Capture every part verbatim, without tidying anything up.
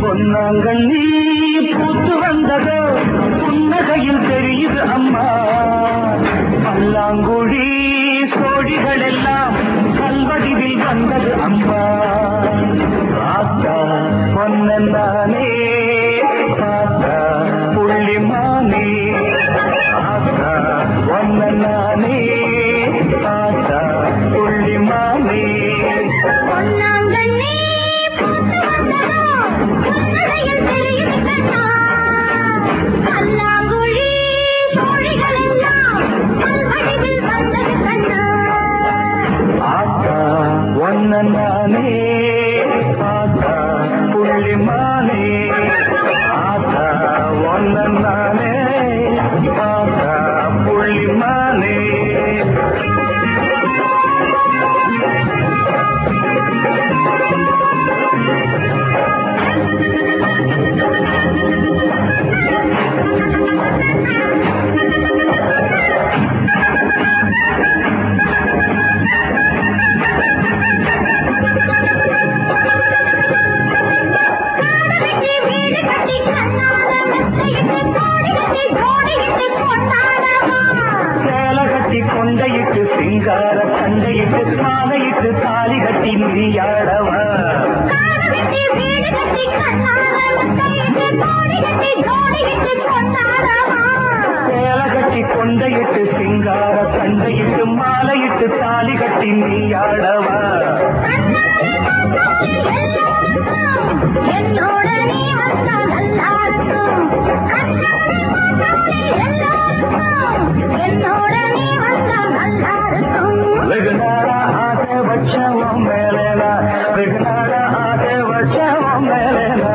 பொன்னாங்கண்ணி பூத்து வந்ததோ புன்னகையில் தெரியுது அம்மா. பல்லாங்குழி சோழிகள் எல்லாம் கல்வடிவில் வந்தது அம்மா. ஆத்தா பொன்னானே ஆத்தா புள்ளிமானே. ஆத்தா பொன்னானே ஆத்தா புள்ளிமானே. நானே ஆத்தா புள்ளிமானே. ஆத்தா ஒன்ன நானே ஆத்தா புள்ளிமானே. கொண்டையிட்டு சிங்கார சண்டையிட்டு மாலையிட்டு தாலி கட்டி நீயாடவா. சேலை கட்டி கொண்டையிட்டு சிங்கார சண்டையிட்டு மாலையிட்டு தாலி கட்டி நீயாடவா. வெகுநாளா ஆசை வச்சவன் மேலேனா வெகுநாளா ஆசை வச்சவன் மேலேனா.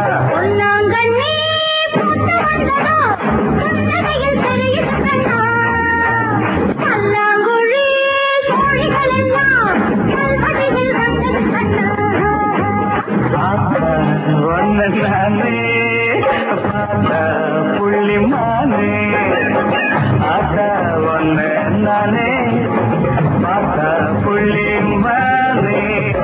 ஒன்ன நானே ஆத்தா புள்ளிமானே. ஆத்தா ஒன்ன நானே ஆத்தா புள்ளிமானே.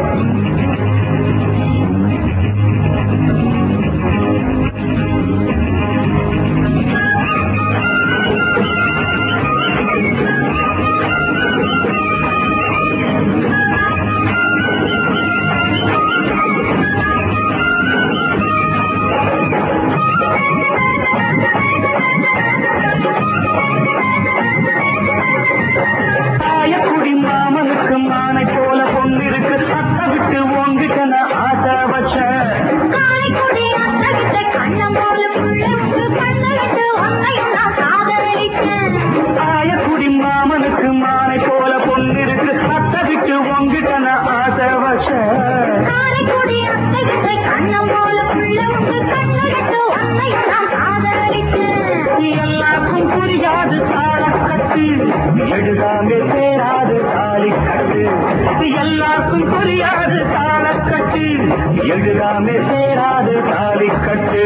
தாயக்குடி மாமனுக்கு மானை போல பொண்ணிருக்கு அத்தை விட்டு உங்கிட்ட நான் ஆசை வச்சேன். தாயக்குடி மாமனுக்கு மானை போல பொண்ணிருக்கு அத்தை விட்டு உங்கிட்ட நான் ஆசை வச்சேன். எல்லாருக்கும் புரியாது தாளக்கட்டு எழுதாமே சேராது தாலிக்கட்டு. எல்லாருக்கும் புரியாது தாளக்கட்டு எழுதாமே சேராது தாலிக்கட்டு.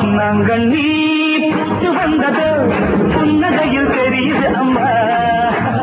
பொன்னாங்கண்ணி பூத்து வந்தது புன்னகையில் தெரியுது அம்மா.